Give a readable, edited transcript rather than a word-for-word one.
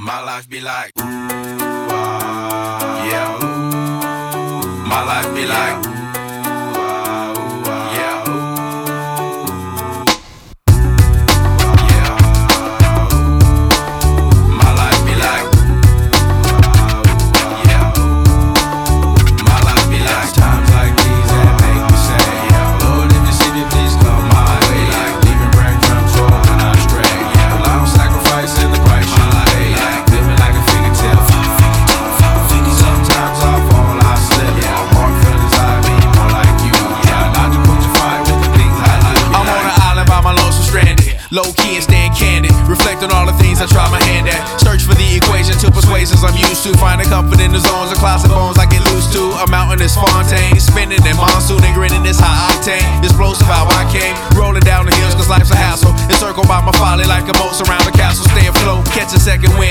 My life be like, ooh, yeah, ooh. My life be like, low-key and staying candid, reflect on all the things I try my hand at. Search for the equation to persuasions I'm used to. Finding comfort in the zones of closet bones I get loose to. A mountain is Fontaine, spinning in monsoon and grinning this high octane. Explosive how I came, rolling down the hills cause life's a hassle. Encircled by my folly like a moat surround the castle. Stay afloat, catch a second wind.